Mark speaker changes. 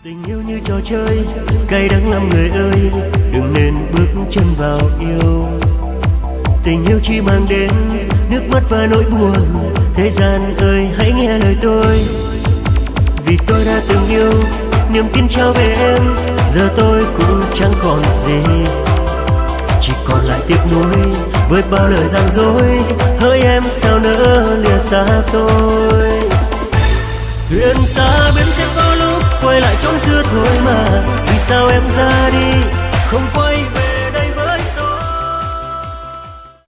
Speaker 1: Tình yêu như trò chơi, cay đắng lắm người ơi, đừng nên bước chân vào yêu. Tình yêu chỉ mang đến nước mắt và nỗi buồn, thế gian ơi hãy nghe lời tôi. Vì tôi đã từng yêu, niềm tin trao về em, giờ tôi cũng chẳng còn gì, chỉ còn lại tiếc nuối với bao lời gian dối. Hỡi em sao nỡ lìa xa tôi. Thuyền xa bến sẽ có lúc quay lại chốn xưa thôi mà, vì sao em ra đi không có